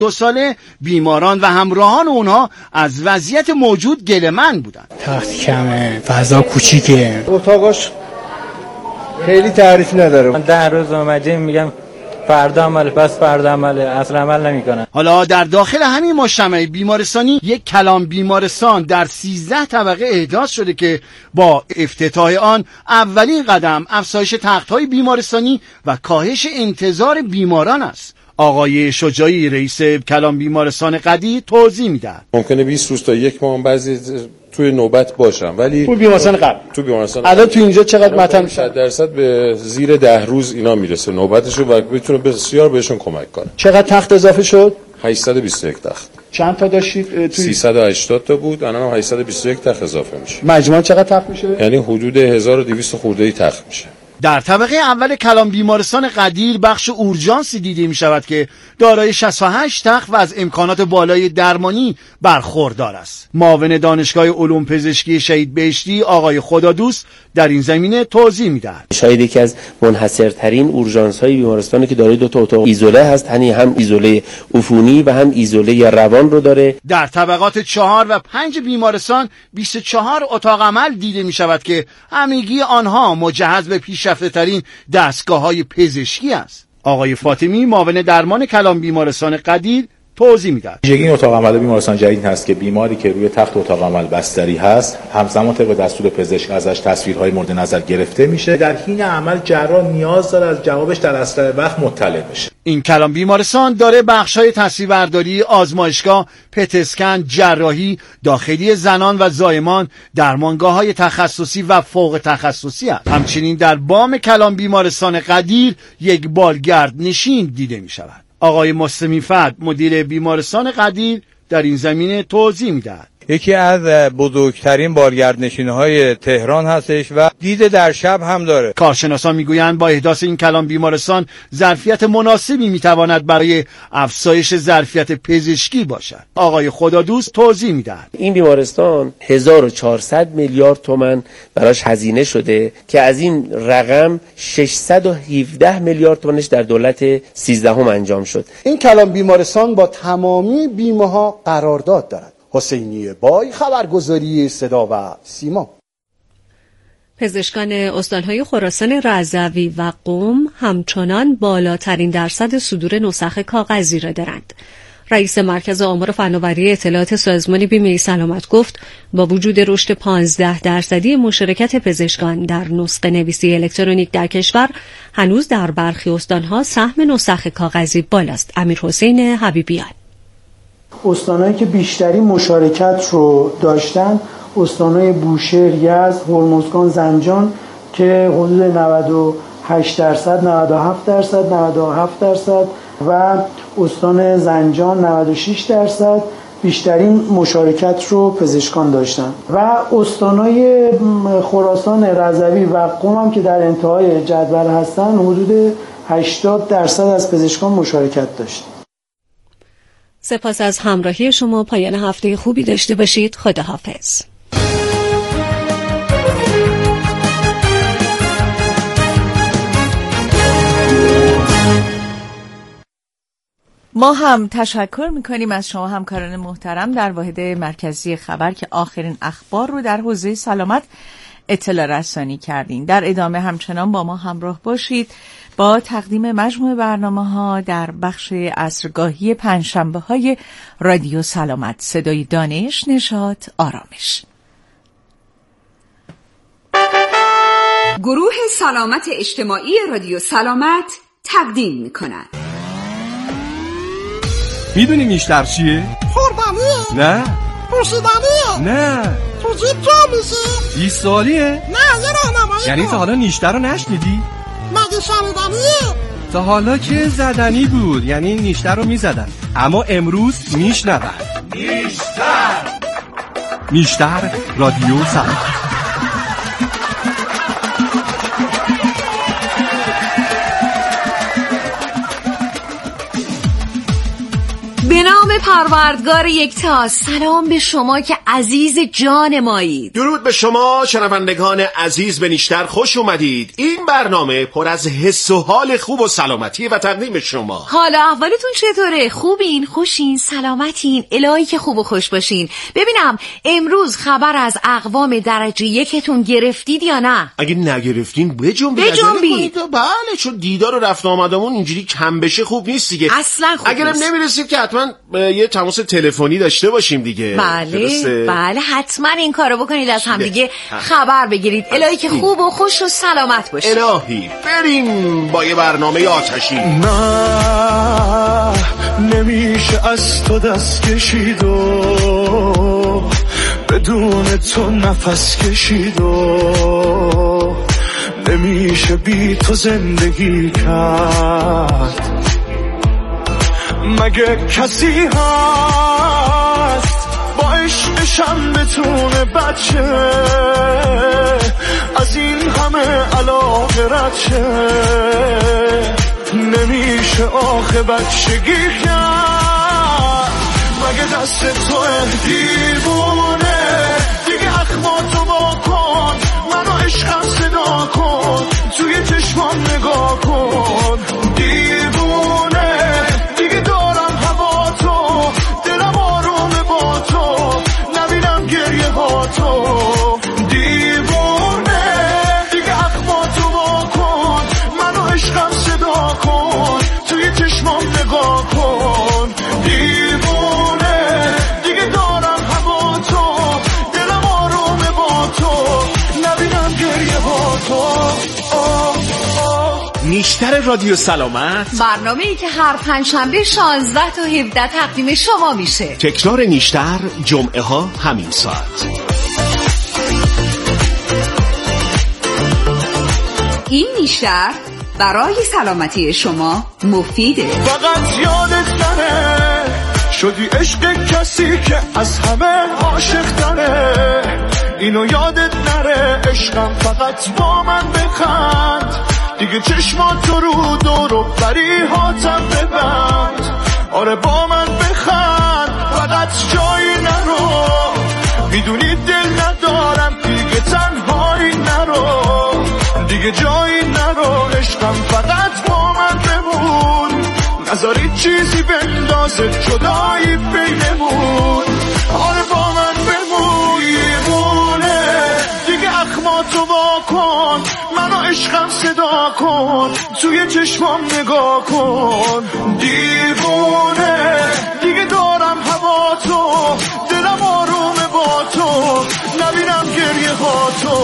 2 ساله بیماران و همراهان اونها از وضعیت موجود گله‌مند بودن. تخت کمه، فضا کوچیکه، اتاقش خیلی تعریف نداره. 10 روز اومدیم میگم فردا عمل، پس فردا عمل، اصلا عمل نمیکنن. حالا در داخل همین مجتمع بیمارستانی یک کلان بیمارستان در 13 طبقه احداث شده که با افتتاح آن اولین قدم افزایش تخت‌های بیمارستانی و کاهش انتظار بیماران است. آقای شجاعی رئیس کلان بیمارستان قدیر توضیح میدهد. ممکنه 20 روز تا 1 ماه بعضی توی نوبت باشم، ولی تو بیمارستان قبل الان تو اینجا چقدر متن 100% به زیر 10 روز اینا میرسه نوبتشو و بتونه بسیار بهشون کمک کنه. چقدر تخت اضافه شد؟ 821 تخت. چند تا داشتید توی 380 تا بود، الان 821 تخت اضافه میشه. مجموعاً چقدر تخت میشه؟ یعنی حدود 1200 خورده‌ای تخت میشه. در طبقه اول کلان بیمارستان قدیر بخش اورژانسی دیده می شود که دارای 68 تخت و از امکانات بالای درمانی برخوردار است. معاون دانشگاه علوم پزشکی شهید بهشتی آقای خدادوست در این زمینه توضیح می‌دهد. شاید یکی از منحصرترین اورژانس‌های بیمارستانی که دارای 2 تا اتاق ایزوله هست، یعنی هم ایزوله عفونی و هم ایزوله روان رو داره. در طبقات 4 و 5 بیمارستان 24 اتاق عمل دیده می شود که همگی آنها مجهز به پیشرفته‌ترین دستگاه‌های پزشکی است. آقای فاطمی معاون درمان کلان بیمارستان قدیر توضیح میداد. این اتاق عمل بیمارستان جدید هست که بیماری که روی تخت اتاق عمل بستری هست همزمان طبق دستور پزشک ازش تصویرهای مورد نظر گرفته میشه. در حین عمل جراح نیاز داره از جوابش در اسرع وقت مطلع بشه. این کلان بیمارستان داره بخش‌های تصویربرداری، آزمایشگاه، پت اسکن، جراحی، داخلی زنان و زایمان، درمانگاه‌های تخصصی و فوق تخصصی است. همچنین در بام کلان بیمارستان قدیر یک بالگرد نشین دیده می‌شود. آقای مسلمی فد مدیر بیمارستان قدیر در این زمینه توضیح می‌دهد. یکی از بزرگترین بالگردنشین‌های تهران هستش و دید در شب هم داره. کارشناسان میگویند با احداث این کلان بیمارستان ظرفیت مناسبی میتواند برای افزایش ظرفیت پزشکی باشد. آقای خدادوست توضیح میدهد. این بیمارستان 1400 میلیارد تومان براش هزینه شده که از این رقم 617 میلیارد تومانش در دولت 13 انجام شد. این کلان بیمارستان با تمامی بیمه‌ها قرارداد دارد. حسینی بای، خبرگزاری صدا و سیما. پزشکان استان‌های خراسان رضوی و قم همچنان بالاترین درصد صدور نسخ کاغذی را دارند. رئیس مرکز آمار فناوری اطلاعات سازمان بیمه سلامت گفت با وجود رشد 15% مشارکت پزشکان در نسخه نویسی الکترونیک در کشور هنوز در برخی استان‌ها سهم نسخ کاغذی بالاست. امیرحسین حبیبیان: استانایی که بیشترین مشارکت رو داشتن استانای بوشهر، یزد، هرمزگان، زنجان که حدود 98%، 97%، 97% و استان زنجان 96% بیشترین مشارکت رو پزشکان داشتن و استانای خراسان رضوی و قم هم که در انتهای جدول هستن حدود 80% از پزشکان مشارکت داشتن. سپاس از همراهی شما. پایان هفته خوبی داشته باشید. خداحافظ. ما هم تشکر میکنیم از شما همکاران محترم در واحد مرکزی خبر که آخرین اخبار رو در حوزه سلامت اطلاع رسانی کردین. در ادامه همچنان با ما همراه باشید با تقدیم مجموع برنامه‌ها در بخش عصرگاهی پنجشنبه‌های رادیو سلامت. صدای دانش، نشاط، آرامش. گروه سلامت اجتماعی رادیو سلامت تقدیم می‌کند. میدونی نیشتر چیه؟ خوردنیه؟ نه. پوشیدنیه؟ نه. تو جیب جا میشه؟ 20 سالیه؟ نه، یه راهنمایی یعنی تا حالا نیشتر رو نشنیدی؟ مگه شنیدنیه؟ تا حالا که زدنی بود، یعنی نیشتر رو میزدن، اما امروز میشنون. نیشتر رادیو سلامت. به نام پروردگار یکتا، سلام به شما که عزیز جان مایید. درود به شما شنوندگان عزیز، به نیشتر خوش اومدید. این برنامه پر از حس و حال خوب و سلامتی و تقدیم شما. حالا احوالتون چطوره؟ خوبین؟ خوشین؟ سلامتین؟ الهی که خوب و خوش باشین. ببینم امروز خبر از اقوام درجه یکتون گرفتید یا نه؟ اگه نگرفتین بجنبید. بله، چون دیدار و رفت آمدمون اینجوری کم بشه خوب نیست دیگه. اصلا خوب اگرم نیست. نمیرسید که حتما یه تماس تلفنی داشته باشیم دیگه. بله حتما این کارو بکنید، از هم دیگه خبر بگیرید. الهی که خوب و خوش و سلامت باشید. الهی بریم با یه برنامه آتشی. نه نمیشه از تو دست کشید و بدون تو نفس کشید و نمیشه بی تو زندگی کرد. مگه کسی هست با عشقشم بتونه بچه از این همه علاقه رد شه؟ نمیشه آخه بچگی کرد. مگه دست تو دیوونه دیگه اخماتو با کن، منو عشقم صدا کن، توی چشمام نگاه کن. دیوونه دیگه دارم هوا تو، دلم آرومه با تو، نبینم گریه ها تو. دیوونه دیگه اخماتو با کن، منو عشقم صدا کن، توی چشمام نگاه کن. دیوونه دیگه دارم هوا تو، دلم آرومه با تو، نبینم گریه ها تو. نیشتر رادیو سلامت، برنامه‌ای که هر پنجشنبه 16 تا 17 تقدیم شما میشه. تکرار نیشتر جمعه ها همین ساعت. این نیشتر برای سلامتی شما مفیده. فقط یادت نره شدی عشق کسی که از همه عاشق داره. اینو یادت نره عشقم فقط با من بخند، دیگه چشماتو رو دور و بری هاتم ببند. آره با من بخند فقط جایی نرو، میدونی دل ندارم دیگه تنهایی نرو، دیگه جایی نرو، عشقم فقط با من بمون، نذاری چیزی بندازه جدایی بینمون. آره با من بمون. دیوونه دیگه اخماتو وا کن، منو عشقم صدا کن، توی چشمام نگاه کن. دیوونه دیگه دارم هوا تو، دلم آرومه با تو، نبینم گریه ها تو.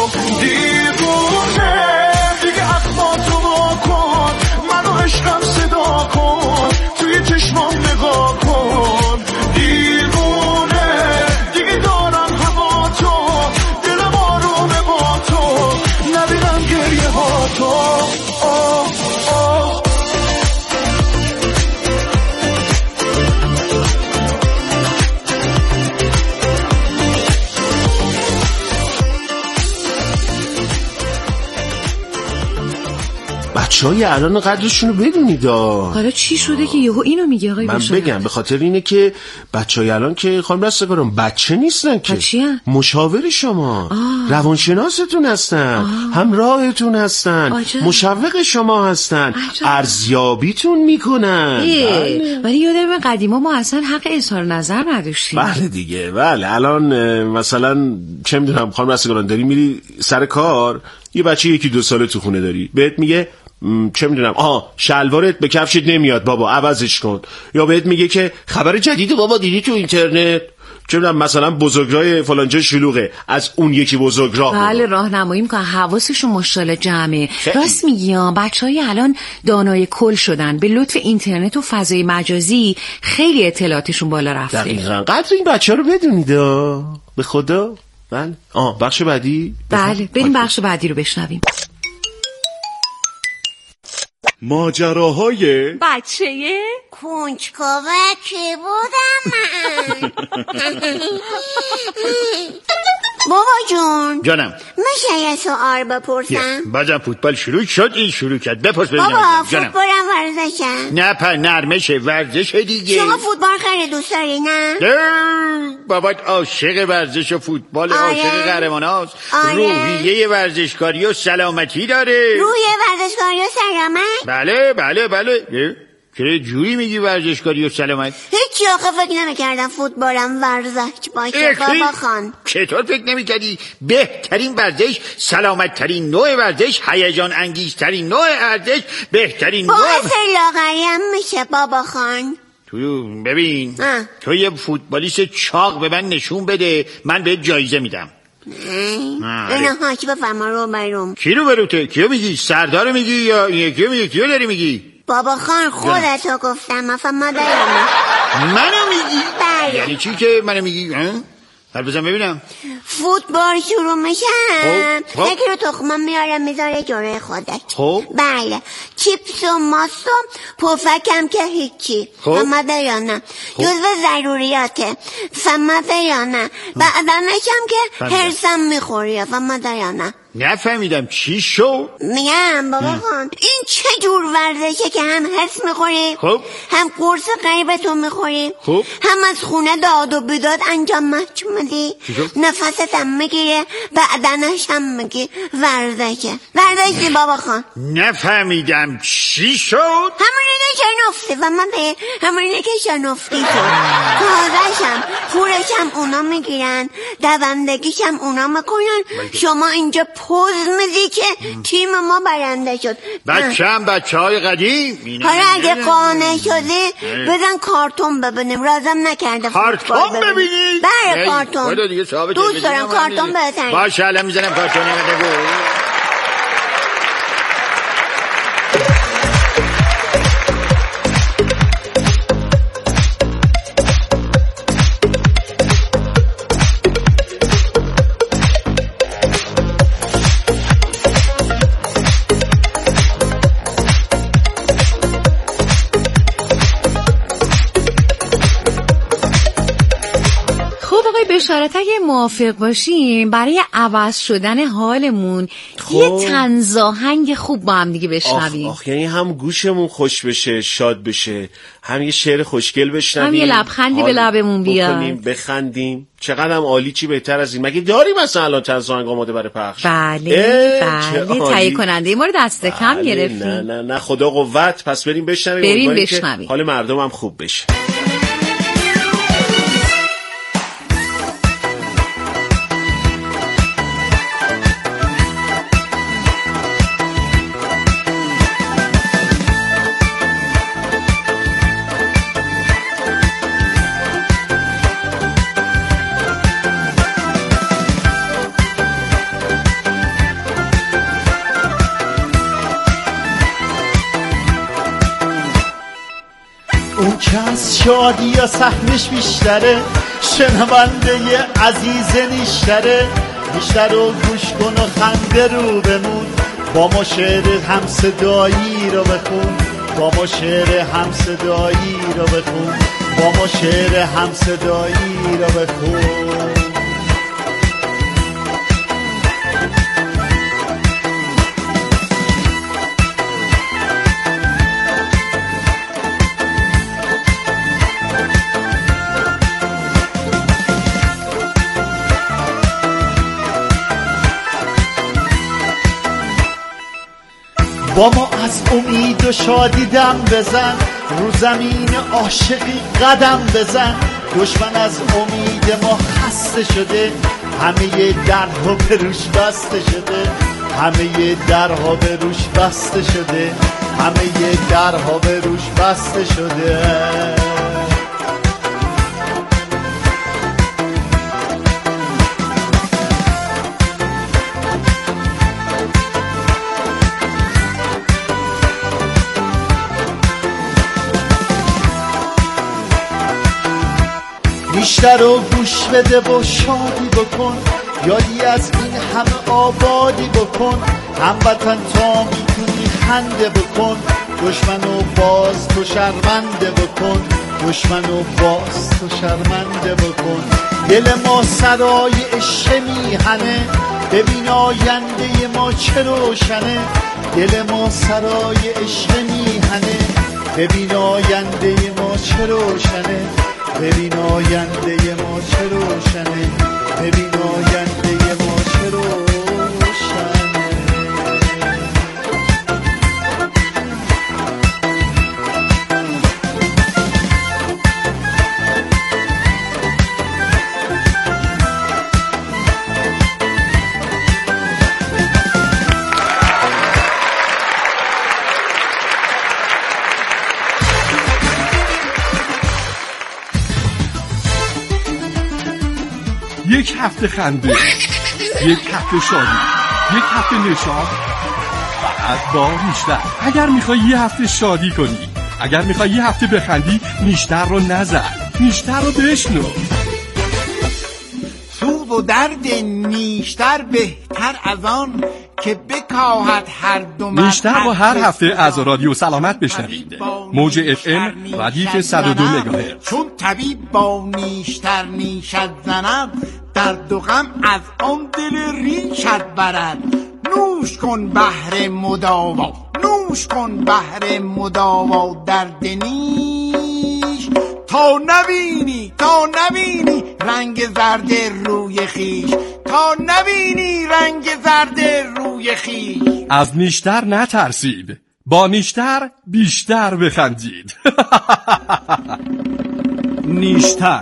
دیوونه دیگه اخماتو وا کن، منو عشقم صدا کن، توی چشمام نگاه کن. دیوونه دیگه دارم هوا تو، دلم آرومه با تو، نبینم گریه ها تو. بچه‌های الان قدرشونو بدونید. حالا چی شده که یهو اینو میگه آقای من بگم به خاطر اینه که بچه‌های الان که خانم رستگارم بچه نیستن که، مشاور شما، روانشناستون هستن، همراهتون هستن، مشوق شما هستن، ارزیابیتون میکنن. ولی یادم قدیما ما اصلا حق اظهار نظر نداشتیم. بله دیگه، بله. الان مثلا چه میدونم خانم رستگارم، داری میری سر کار، یه بچه 1-2 ساله تو خونه داری، بهت میگه چه میدونم شلوارت به کفشت نمیاد بابا عوضش کن، یا بهت میگه که خبر جدید بابا دیدی تو اینترنت، چه میدونم مثلا بزرگراه فلانجا شلوغه، از اون یکی بزرگراه بله راهنمایی میکنن، حواسشون ماشاءالله جمعه. راست میگی بچهای الان دانای کل شدن، به لطف اینترنت و فضای مجازی خیلی اطلاعاتشون بالا رفته. دقیقاً. قدر این بچه‌ها رو بدونید به خدا. بله. بخش بعدی. بله بریم بخش بعدی رو بشنویم. ماجراهای بچه کنجکاوه کی بودم من. بابا جون جانم میشه یه سوال بپرسم؟ بازم فوتبال شروع شد، این شروع کرد. بپرس ببینم. بابا جانم. فوتبالم ورزشه. نه نرمشه، ورزش دیگه. شما فوتبال خیلی دوست داری نه؟ بابات عاشق ورزش و فوتبال، عاشق قهرماناست. روحیه ورزشکاری و سلامتی داره. روحیه ورزشکاری و سلامت؟ بله. چرا جوری میگی ورزشکاری و سلامت؟ هیچی آخه فکر نمیکردم فوتبالم ورزش باشه بابا خان. چطور فکر نمیکردی؟ بهترین ورزش، سلامتترین نوع ورزش، هیجان انگیزترین نوع ورزش، بهترین نوع باعث لاغریم میشه بابا خان. تو ببین تو یه فوتبالیست چاق به من نشون بده، من بهت جایزه میدم. اینا حاکی بفرما رو بروم. کی رو بروته؟ کیو میگی؟ سردارو میگی یا این یکیو میگی؟ کیو داری میگی؟ بابا خان خودتو گفتم افا مادرم. منو میگی؟ بله. یعنی چی که منو میگی؟ حال بزن ببینم. فوتبال شروع میشم یکی رو تخمم میارم میذاره جلوی خودت. بله چیپس و ماست و پفکم که هیچی. فهمده یا نه؟ جزو ضروریاته. فهمده یا نه؟ بعدنشم که هرسم میخوری. فهمده یا نه؟ نفهمیدم چی شو؟ میگم بابا خان این چه جور ورزشه که هم هرس میخوری هم قرص غیبتو میخوری هم از خونه داد و بیداد انجام میدی نفست هم میگیره بعدنش هم میگی ورزشه بابا خان. نفهمیدم چی شد؟ همونی که شنفتی و من به همونی که شنفتی شد. تازهشم پولشم اونا میگیرن دوندگیشم اونا میکنن. شما اینجا پوز میدی که تیم ما برنده شد. بچه های قدیم. حالا اگه قانع شدی بزن کارتون ببینیم. رازم نکرده کارتون ببینی؟ بله کارتون دوست دارم کارتون بزنیم. باشه الان میزنم کارتون بگو. بشارت اگه موافق باشیم برای عوض شدن حالمون یه طنز آهنگ خوب با هم دیگه بشنویم. یعنی هم گوشمون خوش بشه، شاد بشه، هم یه شعر خوشگل بشنویم، هم یه لبخندی به لبمون بیاد، بخندیم. چقدر هم عالی، چی بهتر از این؟ مگه داریم مثلا الان طنز آهنگ آماده برای پخش؟ بله تهیه کننده ما رو دست کم گرفتیم. نه خدا قوت. پس بریم بشنویم حال مردم هم خوب بشه. اون که از شادی یا سهمش بیشتره، شنونده ی عزیز نیشتره. بیشتر رو گوش کن و خنده رو بمون، با ما شعر همصدایی رو بخون، با ما شعر همصدایی رو بخون، با ما شعر همصدایی رو بخون. با ما از امید و شادی دم بزن، رو زمین عاشقی قدم بزن. دشمن از امید ما خسته شده، همه درها به روش بسته شده، همه درها به روش بسته شده، همه درها به روش بسته شده. بیشتر رو گوش بده و شادی بکن، یادی از این همه آبادی بکن. هموطن تا میتونی خنده بکن، دشمن رو باز تو شرمنده بکن، دشمنو باز تو شرمنده بکن. دل ما سرای عشق میهنه، ببین آینده ما چه روشنه. دل ما سرای عشق میهنه، ببین آینده ما چه روشنه. ببین آینده ما چه روشنه. ببین آینده ما چه روشنه. یک هفته خنده، یک هفته شادی، یک هفته نشاط، بعد با نیشتر. اگر میخوای یه هفته شادی کنی، اگر میخوای یه هفته بخندی، نیشتر رو نزن، نیشتر رو بشنو. سوز و درد نیشتر بهتر از آن که بکاهد هر دو مرد. نیشتر رو هر هفته از رادیو سلامت بشنوید. موج FM ردیف 102 مگاهرتز. چون طبیب با نیشتر نیشت زند، درد و غم از آن دل ریشت برد. نوش کن بهر مداوا، نوش کن بهر مداوا درد نیش. تا نبینی رنگ زرد روی خیش، تا نبینی رنگ زرد روی خیش. از نیشتر نترسید، با نیشتر بیشتر بخندید. نیشتر.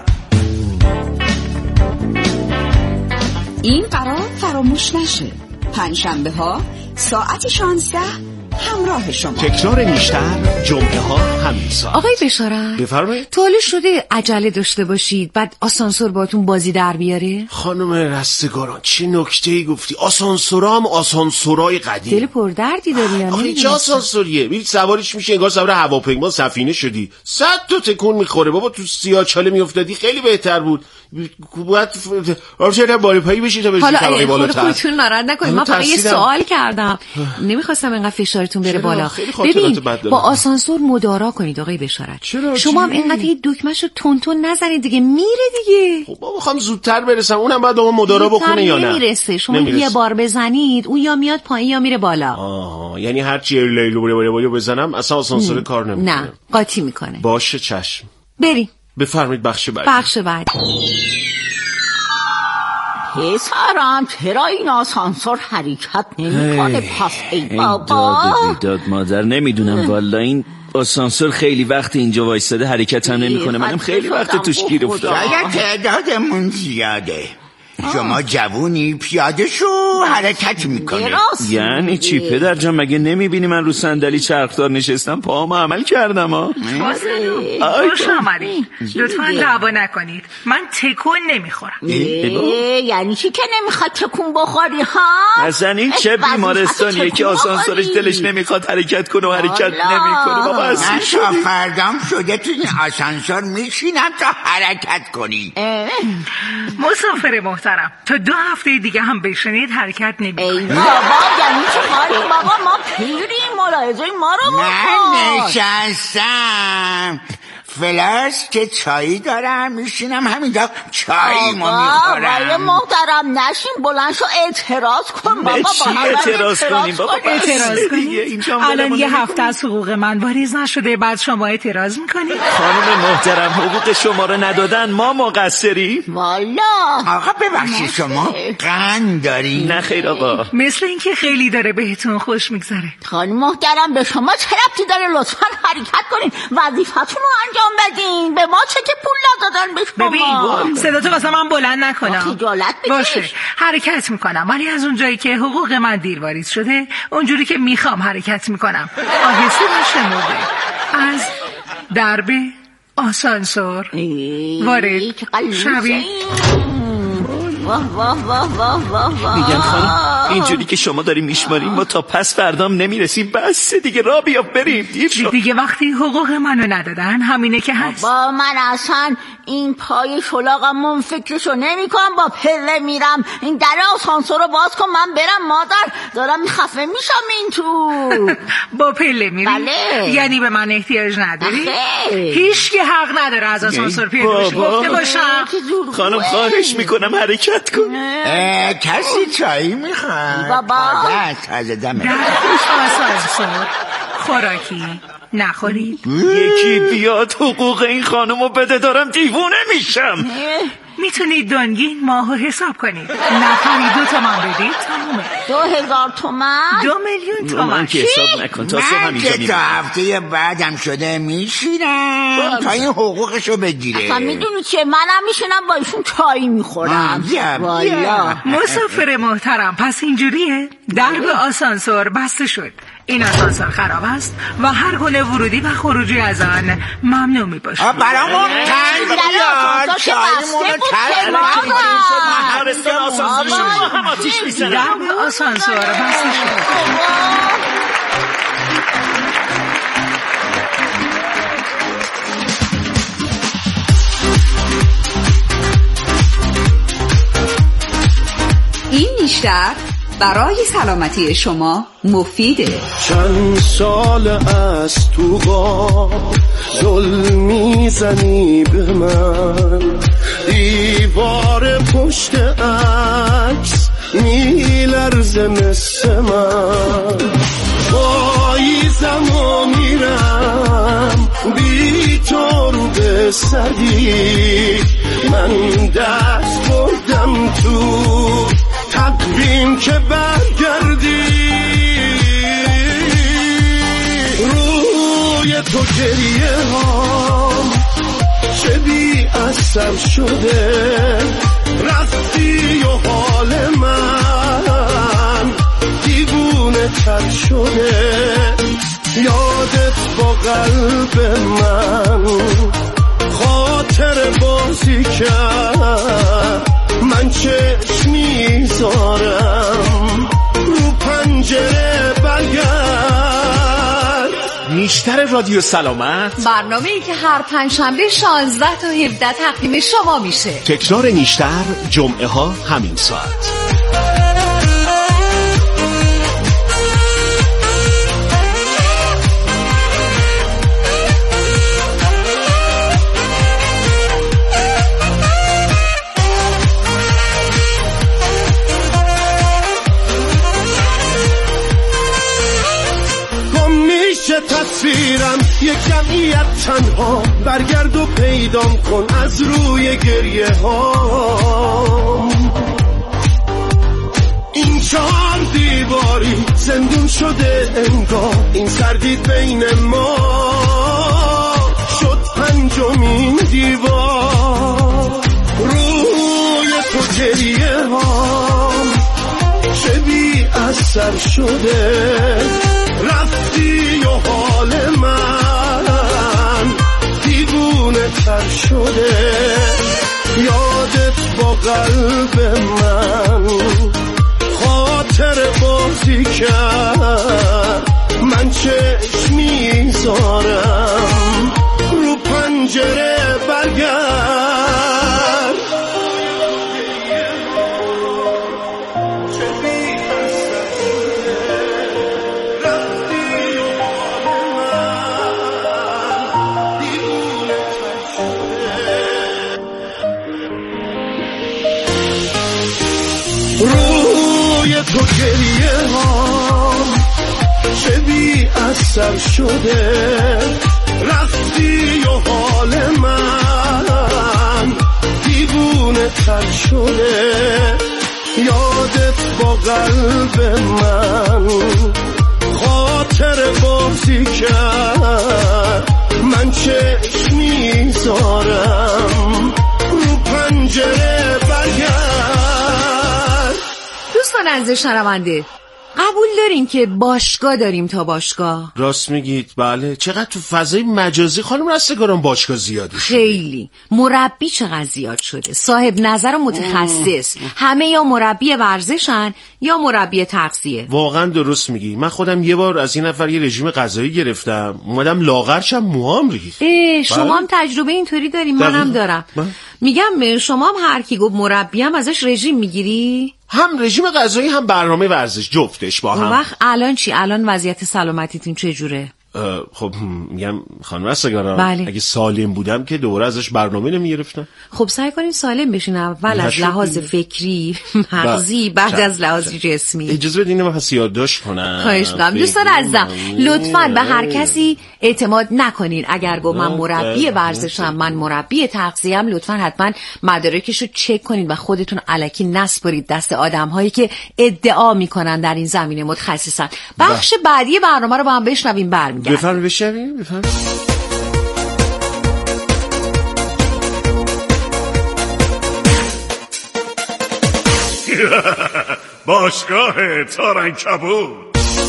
این قرار فراموش نشه. پنجشنبه ها ساعت 16 همراه شما. تکرار نیشتر جمعه ها همین ساعت. آقای بشارت بفرمایید. تا حالا شده عجله داشته باشید بعد آسانسور باتون بازی در بیاره؟ خانم رستگاران چه نکته‌ای گفتی. آسانسورا هم آسانسورای قدیم. دل پردردی داری یا آخه چه آسانسوریه؟ میری سوارش میشه انگار سوار هواپیما سفینه شدی. 100 تا تکون میخوره بابا. تو سیاه‌چاله میافتادی خیلی بهتر بود. باید آرچه بالا پایی بشی تا بشی طبقه بالاتر. حالا خودتون ناراحت نکنید. من فقط یه سوال کردم. نمیخواستم اینقدر فشارتون بره بالا. ببین با آسانسور مدارا کنید آقای بشارت. شما هم اینقدر هی دکمه‌شو تون نزنید دیگه، میره دیگه. خب بابا میخوام زودتر برسم. اونم بعد اون مدارا بکنه یا نه؟ نمیرسه. شما یه بار بزنید اون یا میاد پایین یا میره بالا. یعنی هر چی لیلو بزنم اصلا آسانسور کار نمیکنه. نه قاطی میکنه. باشه چشم. بریم. بفرمایید بخش بعدی. بخش بعدی. پسرم چرا این آسانسور حرکت نمیکنه؟ پس ای بابا داد مادر نمیدونم والا. این آسانسور خیلی وقت اینجا وایساده حرکت هم نمیکنه. منم خیلی وقت توش گیر افتادم. شاید تعدادمون زیاده. شما جوونی پیاده شو حرکت میکنه. یعنی چی پدر جان؟ مگه نمیبینی من رو صندلی چرخدار نشستم پاهامو عمل کردم ها؟ خوش آمدید. لطفاً دعوا نکنید. من تکون نمیخورم. یعنی چی که نمیخواد تکون بخوری ها؟ اصلا این چه بیمارستانیه که آسانسورش دلش نمیخواد حرکت کنه و حرکت نمیکنه؟ بابا من شافردام شده تو این آسانسور میشینم تا حرکت کنی. مسافر محترم تا 2 هفته دیگه هم بشنید حرکت نمیکنه. ای بابا یعنی چه کاری بابا؟ ما پیریم، ملاحظه ما رو بکن. من نشستم فلاس که چایی دارم میشینم همینجا چاییمو میخورم. آقای محترم نشین بلند شو اعتراض کن بابا. چی اعتراض کنیم بابا؟ اعتراض کنیم؟ الان یه هفته از حقوق من واریز نشده بعد شما اعتراض میکنید؟ خانم محترم حقوق شما رو ندادن ما مقصریم؟ والا آقا ببخشید شما قند داری؟ نه خیر آقا. مثل اینکه خیلی داره بهتون خوش میگذره. خانم محترم به شما چه ربطی داره؟ لطفا حرکت کنین، وظیفتون رو انجام بدین. به ما چه که پول ندادن به شما. ببین صداتو واسه من بلند نکنم. خجالت بکش. باشه حرکت میکنم ولی از اونجایی که حقوق من دیر واریز شده اونجوری که میخوام حرکت میکنم. آهسته میشمرده از درب آسانسور وارد شوید. میگم خانم اینجوری که شما داری میشماریم ما تا پس فردام نمیرسیم. بس دیگه را بیا بریم. دیر شد دیگه. وقتی حقوق منو ندادن همینه که هست. با من اصلا این پای شلاقم فکرشو نمی کنم. با پله میرم. این در آسانسور رو باز کن من برم. مادر دارم خفه میشم این تو. با پله میری؟ بله. یعنی به من احتیاج نداری؟ هیچ که حق نداره از آسانسور پیاده بشه. گفته باشم خانم خواهش میکنم حرکت کن. کسی چایی میخواد؟ بابا تازه دمه در آسانسور خوراکی نخورید. یکی بیاد حقوق این خانمو بده دارم دیوونه میشم. میتونید دنگین ماهو حساب کنید. نفری 2 تومن بدید تمومه. 2000 تومن؟ 2 میلیون تومن. من که حساب نکن تا صبح همینجا میرم. من که تا هفته بعدم شده میشینم تا این حقوقشو بگیره. اصلا میدونی چه منم میشینم با ایشون چای میخورم. والا مسافر محترم پس اینجوریه. درب آسانسور بسته شد. این آسانسور خراب است و هر گونه ورودی و خروجی از آن ممنوع میباشه. برامون تنگ بیاد چایمونو درب آسانسور بسته شد. این نیشتر برای سلامتی شما مفیده. چند سال از تو غار ظلم میزنی به من، دیوار پشت عکس میلرزه مثل من، پاییزم و میرم بی تو رو به سدی، من دست بردم تو تقویم که برگردی، روی تو گریه هام چه بی اثر شده، رفتی و حال من دیوونه تر شده، یادت با قلب من خاطر بازی کرد، من چشم میذارم رو پنجره برگرد. نیشتر رادیو سلامت، برنامه‌ای که هر پنجشنبه 16 تا 17 تقدیم شما میشه. تکرار نیشتر جمعه ها همین ساعت. تصویرم یک جمعیت تنها، برگرد و پیدام کن از روی گریه ها، این 4 دیواری زندون شده انگار، این سردی بین ما شد 5مین دیوار، روی تو گریه ها چه بی اثر شده، رفتی و حال من دیوونه تر شده، یادت با قلب من خاطر بازی کرد، من چشم میذارم رو پنجره برگرد. روی تو گریه ها چه بی اثر شده، رفتی و حال من دیوونه تر شده، یادت با قلب من خاطر بازی کرد، من چشم میذارم رو پنجره برگرد. دوستان عزیز شنونده، قبول دارین که باشگاه داریم تا باشگاه؟ راست میگید، بله. چقدر تو فضای مجازی خانم رستگاران باشگاه زیاده شده. خیلی. مربی چقدر زیاد شده، صاحب نظر و متخصص. همه یا مربی ورزشن یا مربی تغذیه. واقعا درست میگی. من خودم یه بار از این نفر یه رژیم غذایی گرفتم، اومدم لاغرشم، موهام ریخت. شما هم تجربه اینطوری داریم؟ منم دارم. میگم شما هم هر کی گفت مربی هم ازش رژیم میگیری؟ هم رژیم غذایی هم برنامه ورزش، جفتش با هم. اون وقت الان چی؟ الان وضعیت سلامتیتون چجوره؟ خب میگم خانم رستگاران، بله. اگه سالم بودم که دوباره ازش برنامه نمیگرفتم. خب سعی کنین سالم بشین، اول از لحاظ فکری مغزی، بعد از لحاظ جسمی. اجازه بدین من پس یادداشت کنم. خواهش می‌کنم دوستان عزیزم، لطفاً به هر کسی اعتماد نکنین. اگر گفت من مربی ورزشم، من مربی تغذیه‌ام، لطفاً حتما مدارکشو چک کنین و خودتون الکی نسپارید دست آدم‌هایی که ادعا میکنن در این زمینه متخصصن. بخش بعدی برنامه رو با هم بشنویم. بفرمایید. باشگاه تارنکبود.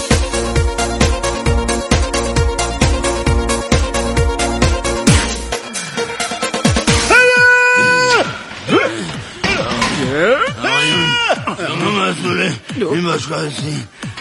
مسئوله این باشگاه هستی؟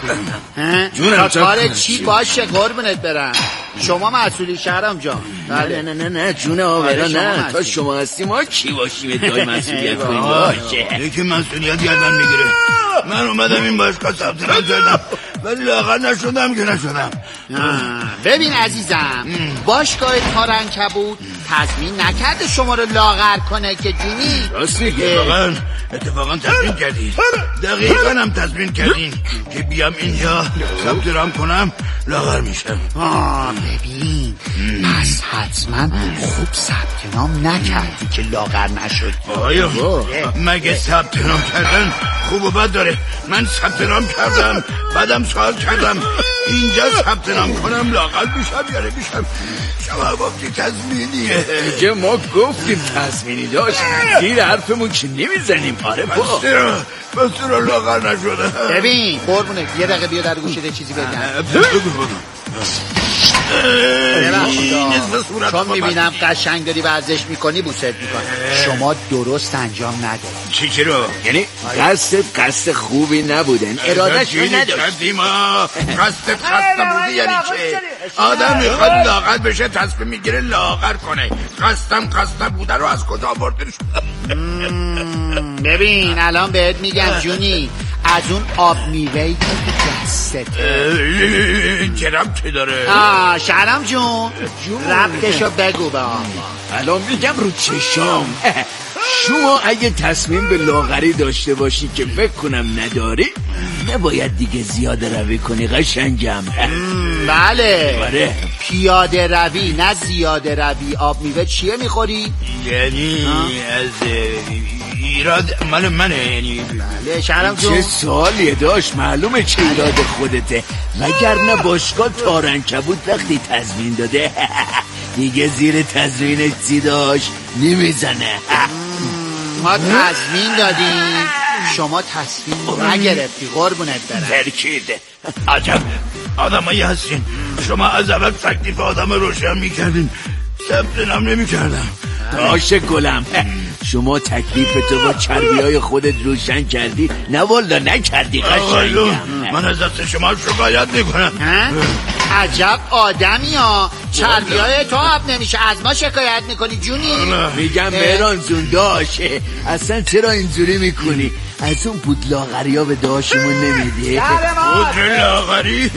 کار چی باشه قربونت برم؟ شما مسئولی شهرام جان. نه جون آورا نه، تا شما هستی ما کی باشیم ادعای مسئولیت کنیم؟ باشه یکی مسئولیت گردن میگیره. من اومدم این باشگاه ثبت نام کردم ولی لاغر نشدم که نشدم. ببین عزیزم، باشگاه تارنکبود تضمین نکرده شما رو لاغر کنه که جونی. راست میگی. اتفاقا تضمین کردی، دقیقا هم تضمین کردین که بیام اینجا ثبت نام کنم لاغر میشم. ببین پس حتما خوب ثبت نام نکردی که لاغر نشد. آیا مگه ثبت نام کردن خوب و بد داره؟ من ثبت نام کردم، بعدم سوال کردم اینجا ثبت نام کنم لاغر میشم یا نمیشم. شما گفتی تضمینیه. دیگه ما گفتیم تضمینی داشت، گیر حرفمون که نمیزنیم. آره بس رو لاغر نشده. ببین قربونه یه دقیقه بیا در گوشه چیزی بگم. چون میبینم قشنگ داری ورزش میکنی بوست میکنم. شما درست انجام نداری. چی رو؟ یعنی قصد خوبی نبودن، ارادهش رو نداشتی. قصد بودی یعنی چه؟ آدم میخواد لاغر بشه تصمیم میگیره لاغر کنه. قصدم بوده رو از کجا آورده شد؟ ببین الان بهت میگم جونی، از اون آب میوهی که تو دستته جرم چه داره؟ شهرام جون ربطشو بگو به آقا. الان میگم رو چشام. شما اگه تصمیم به لاغری داشته باشی که فکر کنم نداری، نباید دیگه زیاده روی کنی قشنگم. بله پیاده روی نه زیاده روی. آب میوه چیه میخوری؟ یعنی از ایراد مال منه یعنی. بله شهرام جون. چه سوالیه داشت؟ معلومه چه ایراد خودته، وگرنه باشگاه تارنکبود وقتی تضمین داده دیگه زیر تضمینش زیداش نمیزنه. ما تضمین دادیم، شما تصمیم نگرفتی قربونت برم. ترکیده عجب آدمایی هستین. شما از اول تکلیف آدم روشن میکردین، ثبت نام نمیکردم. باشه گلم، شما تکلیفتو با چربیای خودت روشن کردی، نه والا نکردی قشنگم. من از دست شما شکایت میکنم. عجب آدمی ها، چربیای تو آب نمیشه از ما شکایت میکنی جونی؟ میگم مهران جون داشه اصلا چرا اینجوری میکنی؟ از اون بود لاغری ها به داشمون نمیدی؟ بود لاغری؟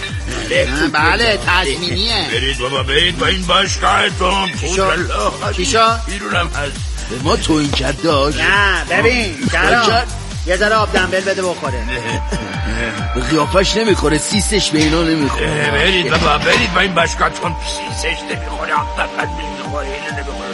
بله تضمینیه. برید بابا برید با این باشگاهتون. چیشا؟ بیرونم هست. به ما تو این کرد داشت؟ نه ببین شهرام یه ذره آب دنبل بده بخوره. به قیافش نمیخوره، سیسش به اینا نمیخوره. برید بابا برید با این باشگاهتون. سیسش نمیخوره، آب دنبل نمیخوره، اینو نمیخوره.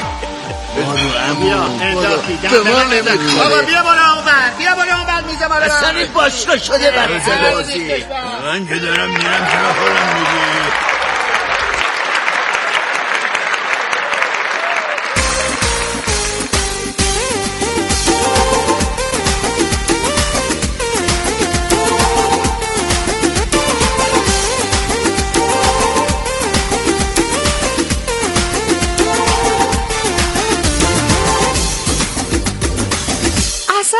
بابا بیا بالا اونور میزه بالا. اصلا این باشگاه شده برای بازی. من که دارم میرم چرا خورم میگی؟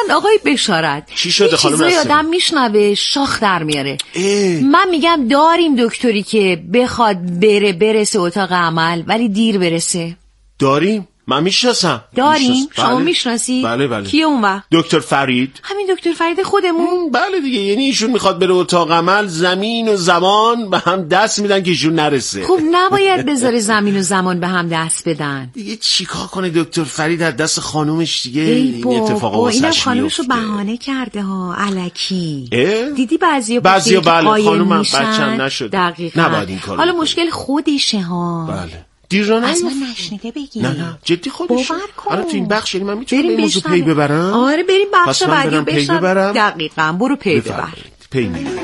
اون آقای بشارت چی شده خانم چیزای آدم میشنوه شاخ در میاره. من میگم داریم دکتری که بخواد برسه اتاق عمل ولی دیر برسه. داریم؟ من میشناسم. داریم؟ شما بله. میشناسی؟ بله. کیه اون وقت؟ دکتر فرید. همین دکتر فرید خودمون؟ بله دیگه، یعنی ایشون میخواد بره اتاق عمل، زمین و زمان به هم دست میدن که ایشون نرسه. خب نباید بذاره زمین و زمان به هم دست بدن. دیگه چیکار کنه دکتر فرید از دست خانومش دیگه این اتفاقا واسش میفته. اینم خانومشو بهانه کرده ها الکی. دیدی بعضیا بله خانومم بچه‌م نشد. دقیقاً. نباید این کارو حالا بکنه. مشکل خودشه ها. بله. دیرانه از من نشنیده بگی. نه جدی خودش. باور کن. الان تو این بخش من میتونم به موضوع پی ببرم. آره بریم بخش بعدی پی ببرم. دقیقاً برو پی ببر. پی میبرم.